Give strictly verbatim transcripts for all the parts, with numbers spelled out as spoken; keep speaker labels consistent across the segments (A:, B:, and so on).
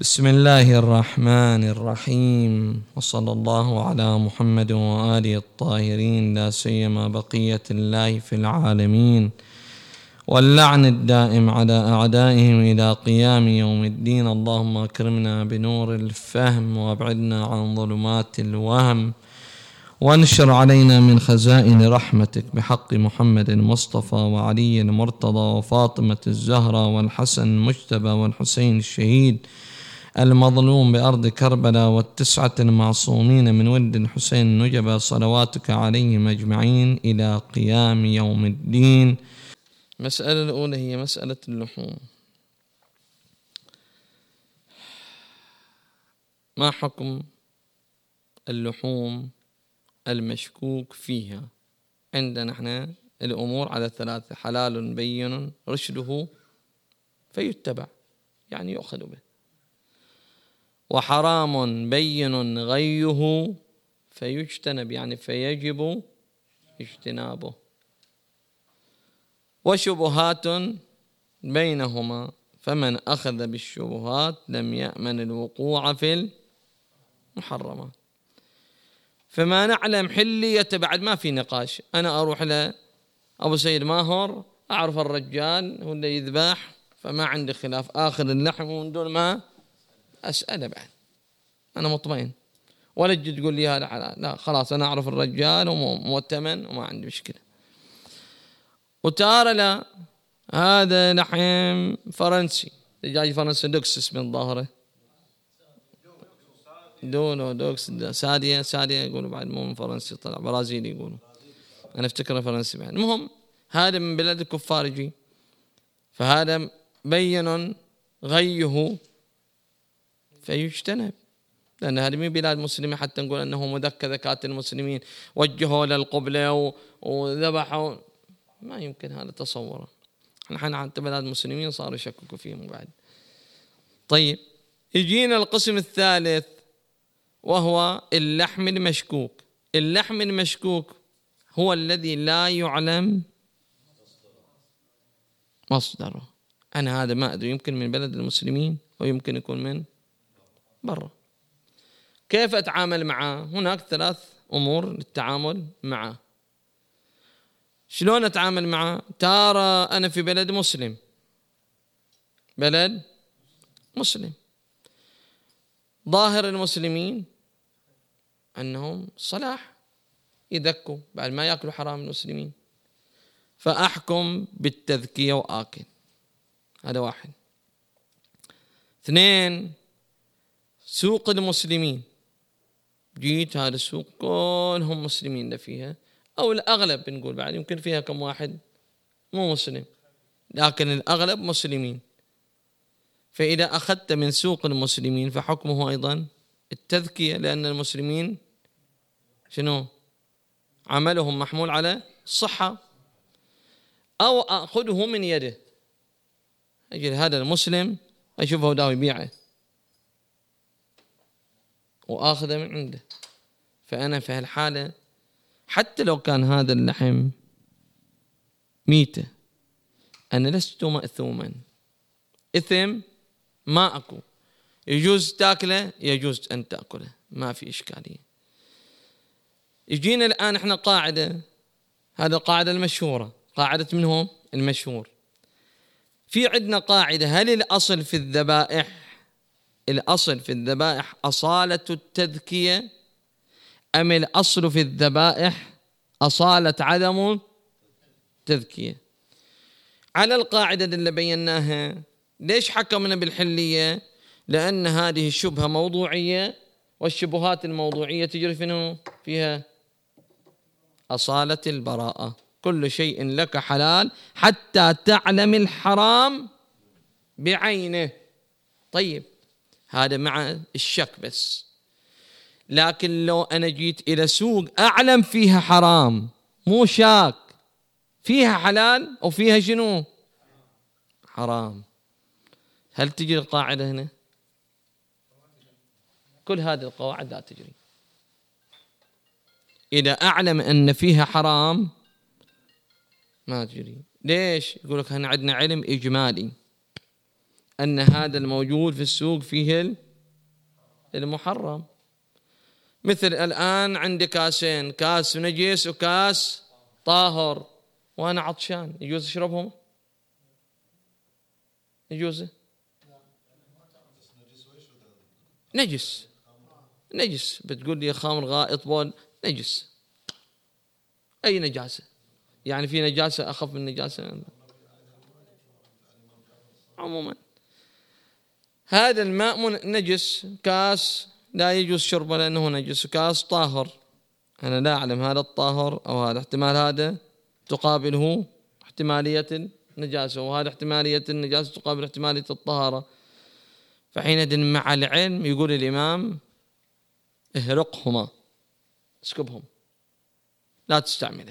A: بسم الله الرحمن الرحيم، وصلى الله على محمد وآله الطاهرين، لا سيما بقية الله في العالمين، واللعن الدائم على أعدائهم إلى قيام يوم الدين. اللهم أكرمنا بنور الفهم وابعدنا عن ظلمات الوهم، وانشر علينا من خزائن رحمتك بحق محمد المصطفى وعلي المرتضى وفاطمة الزهراء والحسن المجتبى والحسين الشهيد المظلوم بأرض كربلاء والتسعة المعصومين من ولد الحسين النجبى، صلواتك عليهم أجمعين إلى قيام يوم الدين. المسألة الأولى هي مسألة اللحوم. ما حكم اللحوم المشكوك فيها؟ عندنا احنا الأمور على ثلاثة: حلال بين رشده فيتبع، يعني يؤخذ به، وحرام بين غيه فيجتنب، يعني فيجب اجتنابه، وشبهات بينهما فمن أخذ بالشبهات لم يأمن الوقوع في المحرمات. فما نعلم حلية بعد ما في نقاش. أنا أروح لأبو سيد ماهر، أعرف الرجال هو اللي يذبح، فما عندي خلاف، آخر اللحم ومن دون ما أسأله بعد، أنا مطمئن. ولا تجي تقول لي هذا حلال، لا خلاص أنا أعرف الرجال ومؤتمن وما عندي مشكلة. وتارى لا، هذا لحم فرنسي، دجاج فرنسي دوكسس من ظاهره، دونو دوكس سادية سادية يقولوا بعد، مو من فرنسي، طلع برازيلي يقولوا، أنا أفتكره فرنسي بعد. المهم هذا من بلاد الكفار يجي، فهذا بين غيه فيجتنب، لأن هذه من بلاد مسلمة، حتى نقول أنه مذكى ذكاة المسلمين وجهوا للقبلة وذبحوا، ما يمكن هذا تصوره. نحن حتى بلاد مسلمين صاروا يشككوا فيهم بعد. طيب يجينا القسم الثالث وهو اللحم المشكوك. اللحم المشكوك هو الذي لا يعلم مصدره. أنا هذا ما أدري، يمكن من بلد المسلمين ويمكن يكون من برا. كيف أتعامل معه؟ هناك ثلاث أمور للتعامل معه. شلون أتعامل معه؟ ترى أنا في بلد مسلم، بلد مسلم، ظاهر المسلمين أنهم صلاح، يذكوا بعد ما يأكلوا حرام المسلمين، فأحكم بالتذكية وآكل. هذا واحد. اثنين، سوق المسلمين، جيت هذا السوق كلهم مسلمين اللي فيها، أو الأغلب بنقول بعد، يمكن فيها كم واحد مو مسلم، لكن الأغلب مسلمين. فإذا أخذت من سوق المسلمين فحكمه أيضا التذكية، لأن المسلمين شنو؟ عملهم محمول على الصحة. أو أخذه من يده، أجل هذا المسلم أشوفه داوي يبيعه وآخذه من عنده، فأنا في هالحالة حتى لو كان هذا اللحم ميتة أنا لست مأثوما، إثم ما أكو، يجوز تأكله يجوز أن تأكله، ما في إشكالية. يجينا الآن إحنا قاعدة، هذا القاعدة المشهورة، قاعدة منهم المشهور. في عندنا قاعدة: هل الأصل في الذبائح الأصل في الذبائح أصالة التذكية، أم الأصل في الذبائح أصالة عدم التذكية؟ على القاعدة اللي بيناها، ليش حكمنا بالحلية؟ لأن هذه الشبهة موضوعية، والشبهات الموضوعية تجري فيها أصالة البراءة. كل شيء لك حلال حتى تعلم الحرام بعينه. طيب هذا مع الشك بس، لكن لو أنا جيت إلى سوق أعلم فيها حرام، مو شاك، فيها حلال أو فيها شنو؟ حرام، هل تجري القاعدة هنا؟ كل هذه القواعد لا تجري. إذا أعلم أن فيها حرام ما تجري. ليش؟ يقول لك هنا عندنا علم إجمالي، أن هذا الموجود في السوق فيه المحرم. مثل الآن عندي كاسين، كاس نجس وكاس طاهر، وأنا عطشان، يجوز أشربهم؟ يجوز؟ نجس نجس، بتقول لي خمر غائط بول، نجس، أي نجاسة، يعني في نجاسة أخف من نجاسة. عموما هذا الماء نجس، كاس لا يجوز شربه لأنه نجس، كاس طاهر أنا لا أعلم هذا الطاهر أو هذا، احتمال هذا تقابله احتمالية النجاسة، وهذا احتمالية النجاسة تقابل احتمالية الطهارة. فحينئذ مع العلم يقول الإمام اهرقهما، اسكبهم، لا تستعمله.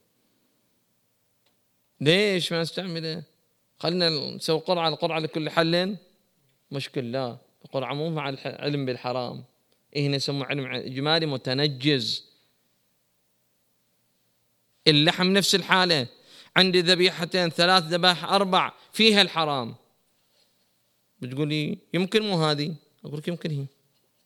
A: ليش ما نستعمله؟ خلنا نسوي قرعة، القرعة لكل حل مشكل، لا، القرعة مو مع العلم بالحرام، إيه هنا يسمى علم إجمالي متنجز. اللحم نفس الحالة، عندي ذبيحتين ثلاث ذبائح أربع فيها الحرام، بتقولي يمكن مو هذه، أقول لك يمكن هي.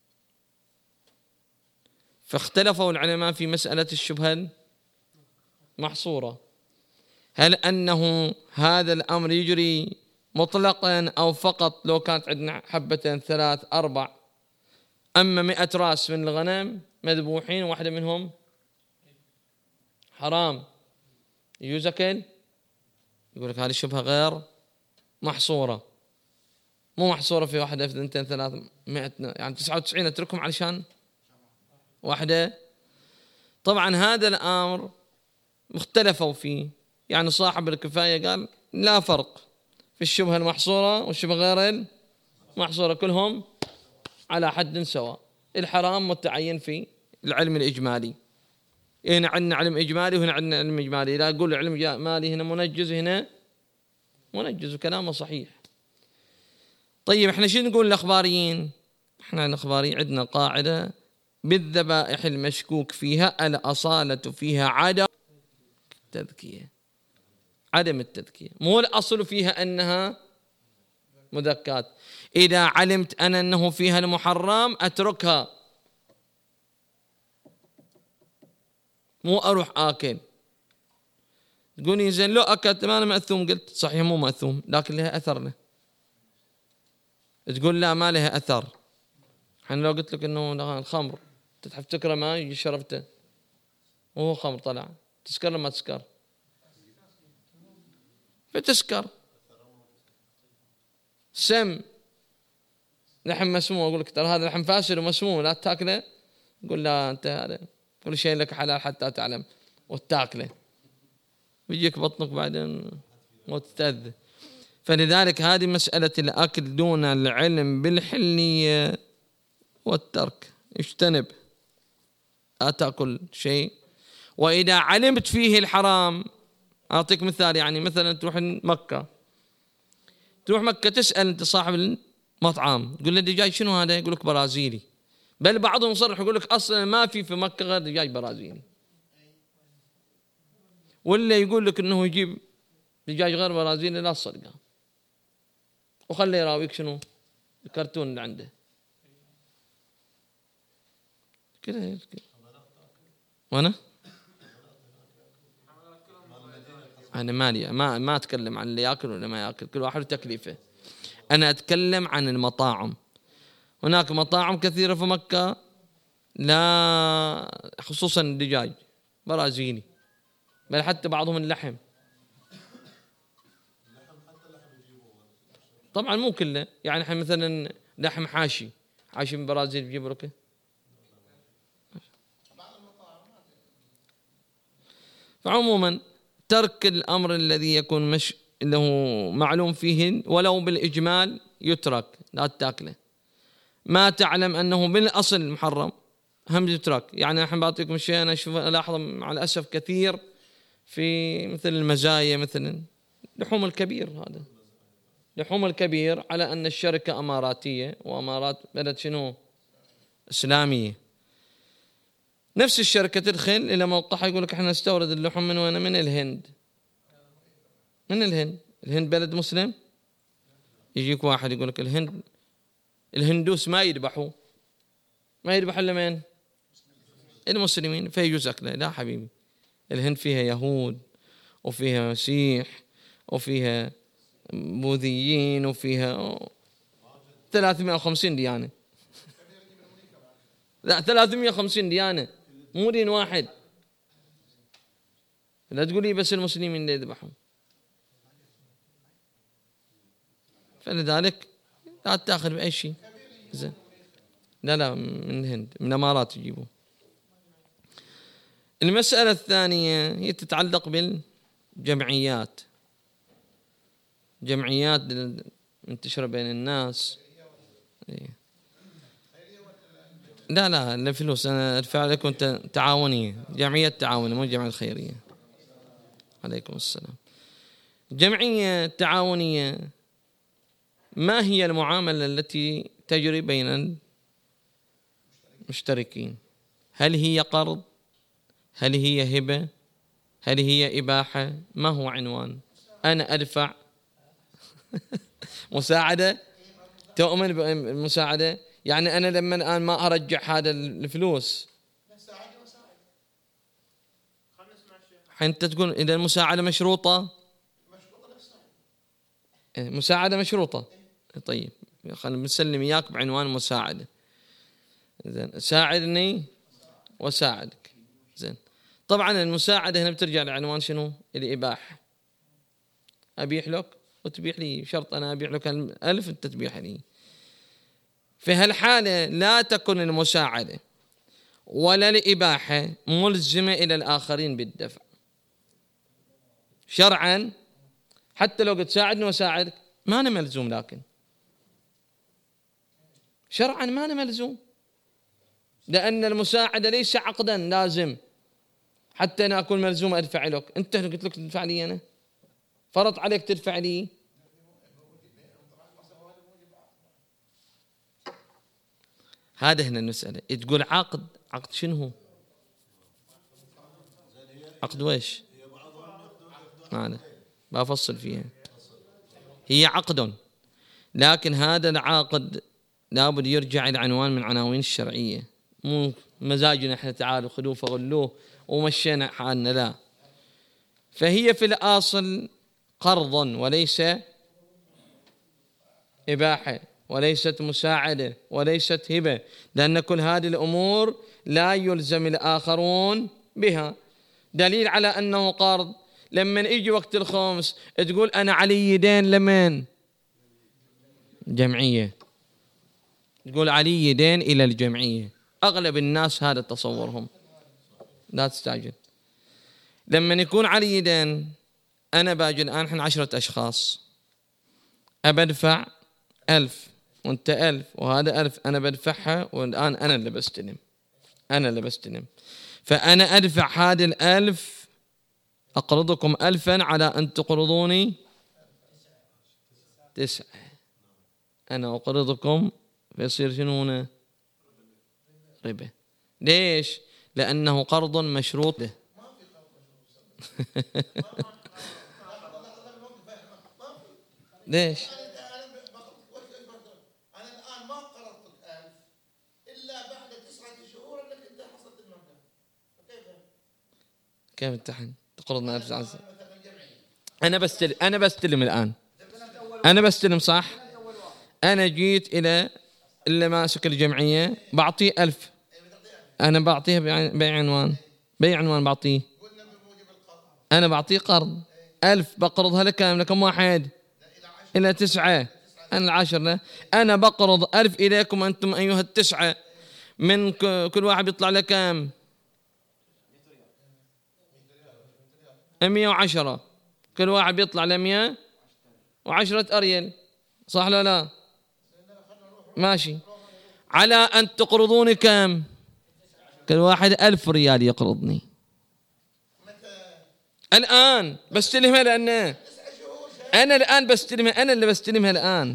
A: فاختلفوا العلماء في مسألة الشبهة المحصورة، هل أنه هذا الأمر يجري مطلقا أو فقط لو كانت عندنا حبتين ثلاث أربع، أما مئة رأس من الغنم مذبوحين واحدة منهم حرام يجوز أكل؟ يقول لك هذه الشبهة غير محصورة، مو محصورة في واحدة في اثنتين ثلاث مئة، يعني تسعة وتسعين اتركهم علشان واحدة. طبعا هذا الأمر مختلفوا فيه، يعني صاحب الكفاية قال لا فرق في الشبهة المحصورة والشبهة غير المحصورة، كلهم على حد سواء، الحرام متعين في العلم الإجمالي. هنا عندنا علم إجمالي وهنا عندنا علم إجمالي، لا أقول علم إجمالي هنا منجز هنا منجز، وكلامه صحيح. طيب احنا شو نقول الأخباريين؟ احنا الأخباريين عندنا قاعدة بالذبائح المشكوك فيها الأصالة فيها عدم التذكية، عدم التذكية، مو الأصل فيها أنها مذكات. إذا علمت أنا أنه فيها المحرم أتركها، مو أروح آكل. تقولي زين لو أكلت ما أنا مأثوم، قلت صحيح مو مأثوم لكن لها أثر له. تقول لا ما لها أثر، حين لو قلت لك أنه الخمر تفتكره ما يجي شربته وهو خمر طلع، تسكر لما تسكر فتسكر. سم لحم مسموم، أقول لك ترى هذا لحم فاسد ومسموم لا تاكله، قل لا أنت هذا كل شيء لك حلال حتى تعلم وتاكله، بيجيك بطنك بعدين وتتأذى. فلذلك هذه مسألة الأكل دون العلم بالحلية والترك، اجتنب لا تأكل شيء. وإذا علمت فيه الحرام، أعطيك مثال، يعني مثلا تروح مكة، تروح مكة تسأل أنت صاحب المطعم تقول له دجاج شنو هذا؟ يقول لك برازيلي، بل بعضهم صرح يقول لك أصلا ما في في مكة غير دجاج برازيلي، ولا يقول لك إنه يجيب دجاج غير برازيلي لا تصدقه، وخليه يراويك شنو الكرتون اللي عنده كده. وأنا أنا مالي ما ما أتكلم عن اللي يأكل ولا ما يأكل، كل واحد تكليفه، أنا أتكلم عن المطاعم. هناك مطاعم كثيرة في مكة لا خصوصا الدجاج برازيلي، بل حتى بعضهم اللحم، طبعا مو كله، يعني احنا مثلا لحم حاشي حاشي من برازيل بيجيب لك. فعموما ترك الأمر الذي يكون مش له معلوم فيه ولو بالإجمال يترك، لا تاكله. ما تعلم أنه بالأصل محرم هم يترك. يعني الحين بعطيكم شيء أنا أشوف ألاحظ مع الأسف كثير في مثل المزايا، مثلا لحوم الكبير، هذا لحوم الكبير على أن الشركة أماراتية وأمارات بلد شنو إسلامية، نفس الشركة تدخل إلى موقعها يقول لك إحنا نستورد اللحوم من وين؟ من الهند. من الهند، الهند بلد مسلم يجيك واحد يقول لك الهند الهندوس ما يذبحوا ما يذبحوا إلا من المسلمين فيجوز أكله. لا حبيبي، الهند فيها يهود وفيها مسيح وفيها بوذيين وفيها ثلاثمائة وخمسين ديانة. لا ثلاثمائة وخمسين ديانة مو دين واحد. لا تقولي بس المسلمين اللي يذبحون. فلذلك لا تأخذ بأي شيء. زين. لا لا من الهند من الإمارات يجيبوه. المسألة الثانية هي تتعلق بالجمعيات. جمعيات منتشرة بين الناس. لا لا الفلوس أنا أدفع لكم تعاونية، جمعية تعاونية مو جمعية خيرية. عليكم السلام. جمعية تعاونية ما هي المعاملة التي تجري بين المشتركين؟ هل هي قرض؟ هل هي هبة؟ هل هي إباحة؟ ما هو عنوان؟ أنا أدفع مساعدة، تؤمن بالمساعدة؟ يعني أنا لما الآن ما أرجع هذا الفلوس حين تقول إذا المساعدة مشروطة، مساعدة مشروطة. طيب خلينا نسلم إياك بعنوان مساعدة. زين ساعدني وساعدك. زين طبعا المساعدة هنا بترجع لعنوان شنو؟ الإباحة. أبيح لك وتبيح لي، شرط أنا أبيح لك ألف أنت تبيح لي. في هالحالة لا تكون المساعدة ولا الإباحة ملزمة إلى الآخرين بالدفع شرعا. حتى لو قد ساعدني وساعدك ما أنا ملزوم، لكن شرعا ما أنا ملزوم، لأن المساعدة ليس عقدا لازم حتى أنا أكون ملزوم أدفع لك. أنت قلت لك تدفع لي، أنا فرض عليك تدفع لي. هذا هنا المسألة. تقول عقد، عقد شنو هو؟ عقد ويش؟ معنا بفصل فيها. هي عقد، لكن هذا العقد لابد يرجع إلى عنوان من عناوين الشرعية، مو مزاجنا احنا تعالوا خذوه فغلوه ومشينا حالنا. لا، فهي في الأصل قرض وليس إباحة وليست مساعدة وليست هبة، لأن كل هذه الأمور لا يلزم الآخرون بها. دليل على أنه قرض لما يجي وقت الخمس تقول أنا علي دين لمن؟ جمعية. تقول علي دين إلى الجمعية. أغلب الناس هذا تصورهم، لا تستعجل. لما يكون علي دين أنا باجي الآن إحنا عشرة أشخاص أبدفع ألف وأنت ألف وهذا ألف، أنا بدفعها والآن أنا اللي بستلم، أنا اللي بستلم. فأنا أدفع هذه الألف، أقرضكم ألفا على أن تقرضوني تسعة. أنا أقرضكم فيصير شنو هنا؟ ربا. ليش؟ لأنه قرض مشروط له. ليش؟ أنا الآن ما قرضتك ألف إلا بعد تسعة شهور أنك أنت حصلت المبلغ. كيف؟ كيف امتحن؟ تقرضنا ألف عزة. أنا بستلم، أنا بستلم الآن. أنا بستلم صح؟ أنا جيت إلى اللي ماسك الجمعية بعطيه ألف. أنا بعطيه بأي عنوان؟ بأي عنوان بعطيه؟ أنا بعطيه قرض ألف، بقرضها لكم لكم واحد إلى تسعة. أنا العاشر. أنا بقرض ألف إليكم أنتم أيها التسعة، من كل واحد بيطلع لكم مئة وعشرة، كل واحد بيطلع لمئة وعشرة أريل، صح لا لا؟ ماشي. على أن تقرضوني كم؟ كل واحد ألف ريال يقرضني الآن بستلمها، لأن أنا الآن بستلمها، أنا اللي بستلمها الآن.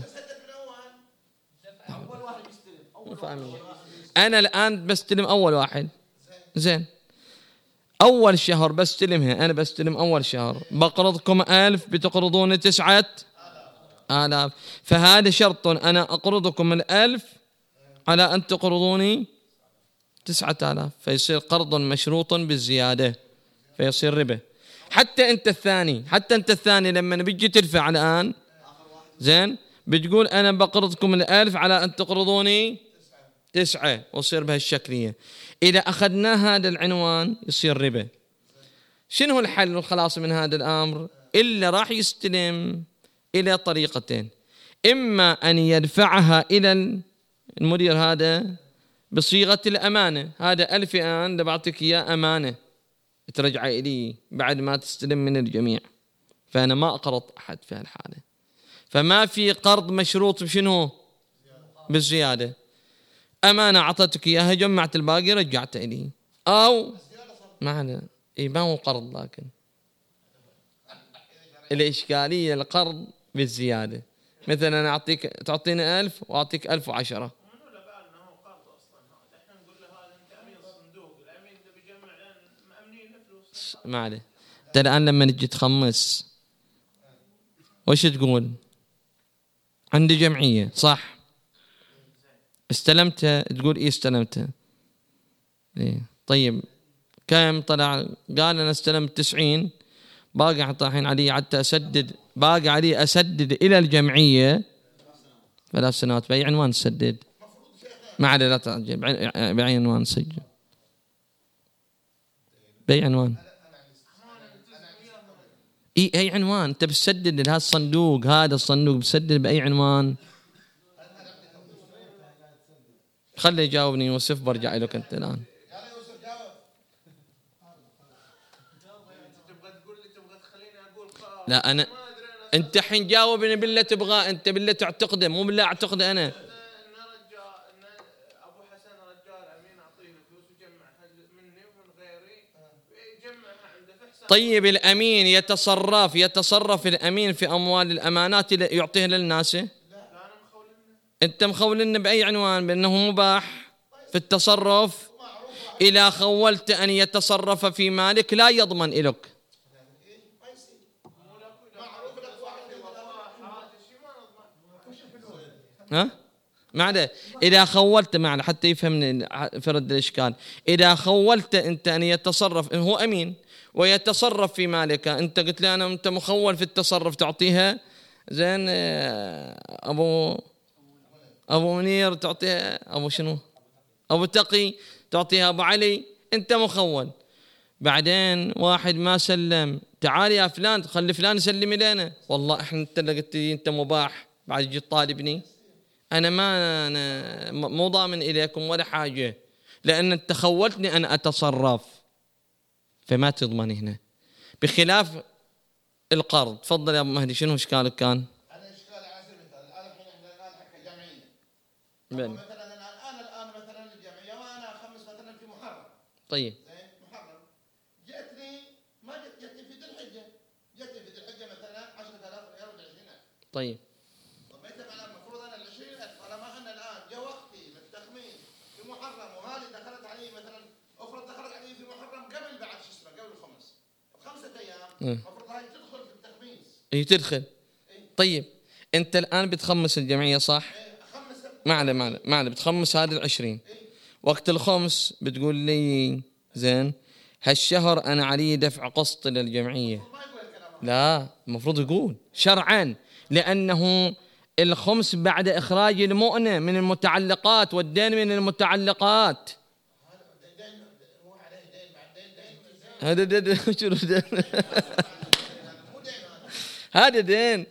A: أنا الآن بستلم أول واحد. زين أول شهر بستلمها، أنا بستلم أول شهر، بقرضكم ألف بتقرضوني تسعة آلاف. فهذا شرط، أنا أقرضكم الألف على أن تقرضوني تسعة آلاف، فيصير قرض مشروط بالزيادة فيصير ربا. حتى أنت الثاني حتى أنت الثاني لما بيجي تدفع الآن زين بتقول أنا بقرضكم الألف على أن تقرضوني تسعة ويصير بهالشكلية. إذا أخذنا هذا العنوان يصير ربا. شنو الحل والخلاص من هذا الأمر؟ إلا راح يستلم إلى طريقتين، إما أن يدفعها إلى المدير هذا بصيغة الأمانة، هذا ألف الآن بعطيك إياه أمانة ترجع إلي بعد ما تستلم من الجميع، فأنا ما أقرض أحد في هالحالة، فما في قرض مشروط بشنو؟ بالزيادة. أمانة أعطتك إياها جمعت الباقي رجعت إلي، أو معنى إيه ما هو قرض، لكن الإشكالية القرض بالزيادة. مثلا أنا أعطيك تعطيني ألف وأعطيك ألف وعشرة، ما عليه. أنت الآن لما نجي تخمس وش تقول؟ عندي جمعية صح؟ استلمتها تقول إيه استلمتها إيه. طيب كم طلع؟ قال أنا استلمت تسعين، باقي الحين علي حتى أسدد، باقي علي أسدد إلى الجمعية ثلاث سنوات. بأي عنوان تسدد؟ ما عليه لا تعجل، بأي عنوان تسجل؟ بأي عنوان؟ إيه أي عنوان أنت بتسدد لهذا الصندوق؟ هذا الصندوق بتسدد بأي عنوان؟ خلي يجاوبني يوسف برجع لك أنت الآن. لا أنا أنت حين جاوبني بالله تبغى، أنت بالله تعتقده مو بالله أعتقده أنا. طيب الأمين يتصرف يتصرف الأمين في أموال الأمانات يعطيها للناس؟ أنت مخولنا بأي عنوان؟ بأنه مباح في التصرف. إذا خولت أن يتصرف في مالك لا يضمن إلك. ها؟ معنا إذا خولت معنا حتى يفهم فرد الإشكال. إذا خولت أنت أن يتصرف، هو أمين ويتصرف في مالك، أنت قلت لي أنا أنت مخول في التصرف تعطيها زين أبو أبو منير، تعطيها أبو شنو أبو تقي، تعطيها أبو علي، أنت مخول. بعدين واحد ما سلم، تعال يا فلان خلي فلان يسلم لنا، والله إحنا أنت اللي قلت لي أنت مباح، بعد جيت طالبني أنا ما أنا مو ضامن إليكم ولا حاجة، لأن أنت خولتني أن أتصرف، فما تضمن هنا. بخلاف القرض. تفضل يا أبو مهدي، شنو إشكالك كان؟
B: أنا إشكالي على سبيل المثال الآن الحين إحنا الآن حق جمعية.
A: بل.
B: مثلا أنا الآن مثلا الجمعية وأنا أخمس مثلا في محرم.
A: طيب.
B: زين محرم. جتني ما جت جتني في ذي الحجة، جتني في ذي الحجة مثلا عشرة آلاف ريال ولا عشرين ألف.
A: طيب.
B: ضميت أنا المفروض أنا العشرين ألف، طالما أنا الآن جا وقتي للتخمين في محرم وهذه دخلت علي مثلا أخرى دخلت علي في محرم قبل بعد شو اسمه قبل الخمس بخمسة أيام. المفروض هاي تدخل في التخميس.
A: إيه تدخل. طيب أنت الآن بتخمس الجمعية صح؟ ما عليه ما عليه ما عليه بتخمس هذه العشرين. وقت الخمس بتقول لي زين هالشهر أنا علي دفع قسط للجمعية. لا المفروض يقول شرعا، لأنه الخمس بعد إخراج المؤنة من المتعلقات والدين من المتعلقات. هذا دين شنو دين؟ هذا دين.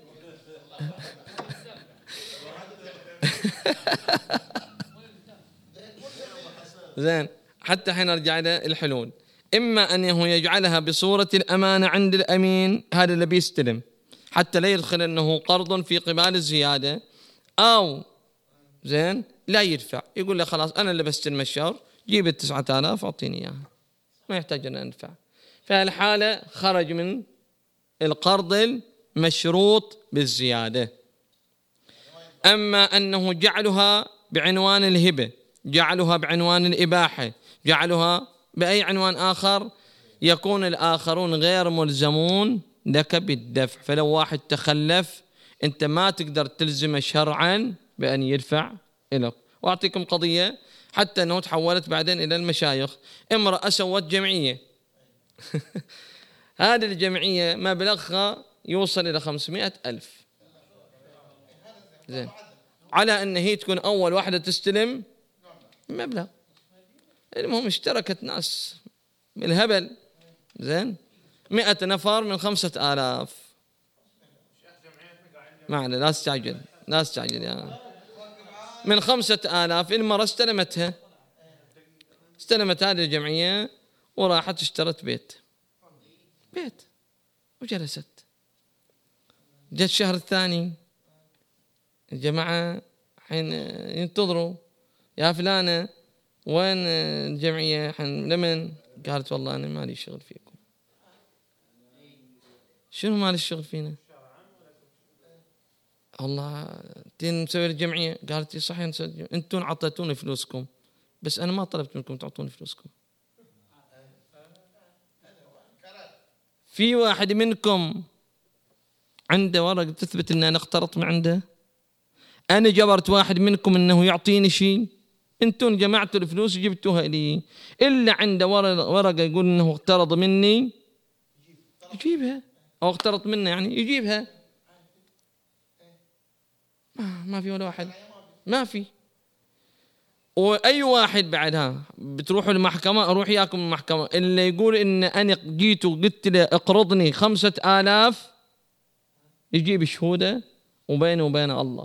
A: زين حتى حين نرجع إلى الحلول، إما أنه يجعلها بصورة الأمانة عند الأمين، هذا اللي بيستلم حتى لا يدخل أنه قرض في قبال الزيادة، أو زين لا يدفع، يقول له خلاص أنا اللي بستلم الشهر، جيب التسعة آلاف أعطيني إياها، ما يحتاج أن أدفع. فالحالة خرج من القرض المشروط بالزيادة. أما أنه جعلها بعنوان الهبة، جعلها بعنوان الإباحة، جعلها بأي عنوان آخر، يكون الآخرون غير ملزمون لك بالدفع. فلو واحد تخلف أنت ما تقدر تلزمه شرعا بأن يدفع لك. وأعطيكم قضية حتى أنه تحولت بعدين إلى المشايخ. امرأة سوت جمعية هذه الجمعية مبلغها يوصل إلى خمسمائة ألف، زين، على أن هي تكون أول واحدة تستلم مبلغ. المهم اشتركت ناس بالهبل، زين، مئة نفر من خمسة آلاف. معنا لا تستعجل لا تستعجل يا من خمسة آلاف. المرة استلمتها، استلمت هذه الجمعية وراحت اشترت بيت بيت وجلست. جاء الشهر الثاني الجماعة حين ينتظروا، يا فلانة وين الجمعية حين لمن؟ قالت والله أنا مالي شغل فيكم. شنو مالي الشغل فينا؟ الله تين نسوي الجمعية. قالت صحيح نسوي الجمعية. انتم عطيتوني فلوسكم بس أنا ما طلبت منكم تعطوني فلوسكم. في واحد منكم عنده ورقة تثبت أن أنا اقترضت من عنده؟ أنا جبرت واحد منكم أنه يعطيني شيء؟ أنتم جمعتوا الفلوس وجبتوها لي. إلا عنده ورقة يقول أنه اقترض مني يجيبها، أو اقترض منه يعني يجيبها. ما, ما في ولا واحد، ما في. وأي واحد بعدها بتروحوا المحكمة، أروح إياكم المحكمة، اللي يقول إن أنا جيت وقلت له اقرضني خمسة آلاف يجيب شهودة وبينه وبين الله.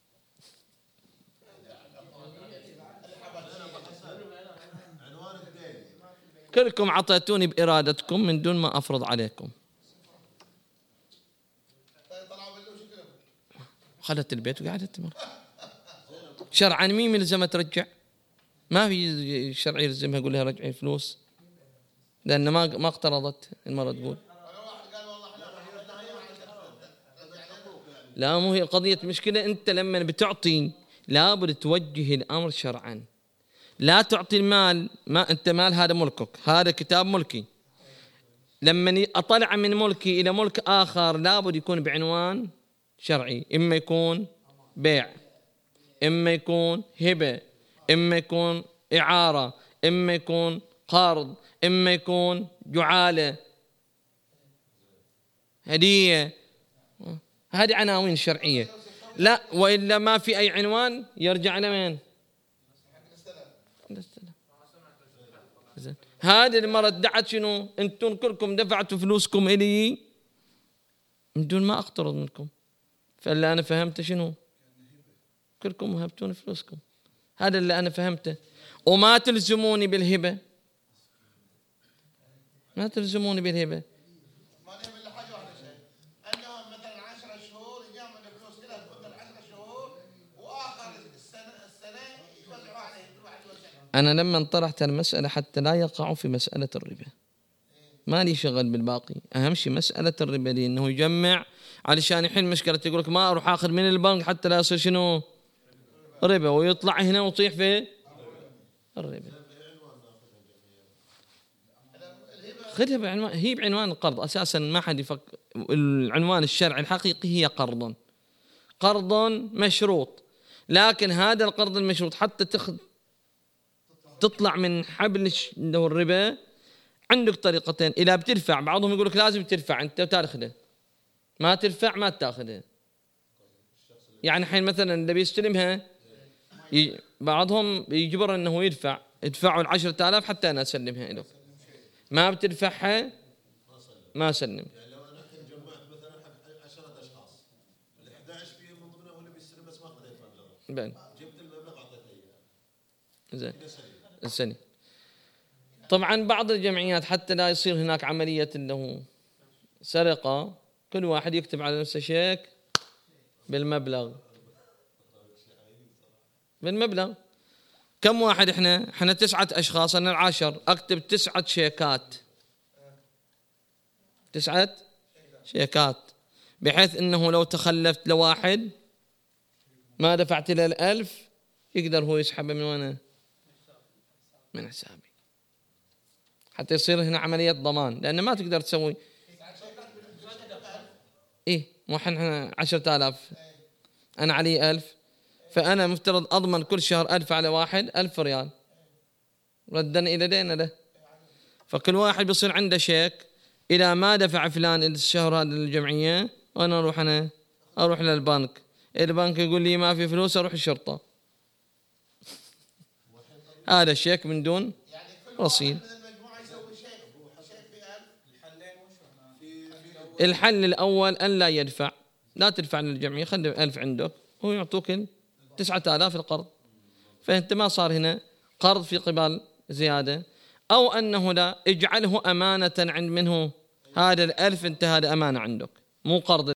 A: كلكم عطيتوني بإرادتكم من دون ما أفرض عليكم. خلت البيت وقعدت تمر. شرعا مين ملزمة ترجع؟ ما في شرع يلزمها يقول لها رجعي الفلوس، لأن ما ما اقترضت. المرة تقول لا، مو هي قضية مشكلة. أنت لما بتعطي لابد توجه الأمر شرعا. لا تعطي المال، ما أنت مال هذا ملكك، هذا كتاب ملكي. لما أطلع من ملكي إلى ملك آخر لابد يكون بعنوان شرعي، إما يكون بيع، إما يكون هبة، إما يكون إعارة، إما يكون قرض، إما يكون جعالة، هدية. هذه عناوين شرعية. لا وإلا ما في أي عنوان يرجع لمن؟ هذه المرة ادعت شنو؟ أنتم كلكم دفعتوا فلوسكم إلي من دون ما أقترض منكم. فاللي أنا فهمته شنو؟ كلكم وهبتوني فلوسكم. هذا اللي أنا فهمته. وما تلزموني بالهبة، ما تلزموني بالهبة.
B: ما نعمل إلا حاجة واحدة شيء، أنهم مثلا عشرة شهور يجمعوا الفلوس كلها تفضل عشرة شهور، وآخر السنة السنة يوزعوا عليه كل واحد يوزع.
A: أنا لما طرحت المسألة حتى لا يقعوا في مسألة الربا، ما لي شغل بالباقي. أهم شيء مسألة الربا دي إنه يجمع علشان يحل مشكلة. يقول لك ما أروح آخذ من البنك حتى لا يصير شنو؟ ربا، ويطلع هنا ويطيح في الربا. خذها بعنوان، هي بعنوان القرض أساسا. ما حد يفكر. العنوان الشرعي الحقيقي هي قرض، قرض مشروط. لكن هذا القرض المشروط حتى تخذ تطلع من حبل الربا عندك طريقتين. إذا بتدفع، بعضهم يقول لك لازم تدفع أنت وتاخذه، ما تدفع ما تاخذه. يعني حين مثلا اللي بيستلمها بعضهم يجبر أنه يدفع، يدفعوا العشرة آلاف حتى أنا أسلمها له. ما بتدفعها ما سلم.
C: يعني لو انا الحين جمعت مثلا عشرة اشخاص، ال إحدى عشر فيهم من ضمنهم هو اللي بيستلم بس ما اخذ المبلغ، جبت المبلغ اعطيته اياه. زين
A: السنة. طبعا بعض الجمعيات حتى لا يصير هناك عملية انه سرقة، كل واحد يكتب على نفسه شيك بالمبلغ بالمبلغ. كم واحد احنا؟ احنا تسعة اشخاص، انا العاشر، اكتب تسعة شيكات، تسعة شيكات، بحيث انه لو تخلفت لواحد ما دفعت له الألف يقدر هو يسحبه من وين؟ من حسابي، حتى يصير هنا عملية ضمان. لأن ما تقدر تسوي إيه مو احنا عشرة آلاف، أنا علي ألف، فأنا مفترض أضمن كل شهر ألف على واحد، ألف ريال ردا إلى دين له. فكل واحد بيصير عنده شيك، إذا ما دفع فلان الشهر هذا للجمعية وأنا أروح أنا أروح للبنك، البنك يقول لي ما في فلوس، أروح الشرطة. هذا الشيك من دون رصيد. الحل الأول أن لا يدفع، لا تدفع للجمعية، خلي ألف عندك هو يعطوك تسعة آلاف القرض، فأنت ما صار هنا قرض في قبال زيادة. أو أنه لا، اجعله أمانة عند منه، هذا الألف أنت هذا أمانة عندك مو قرض.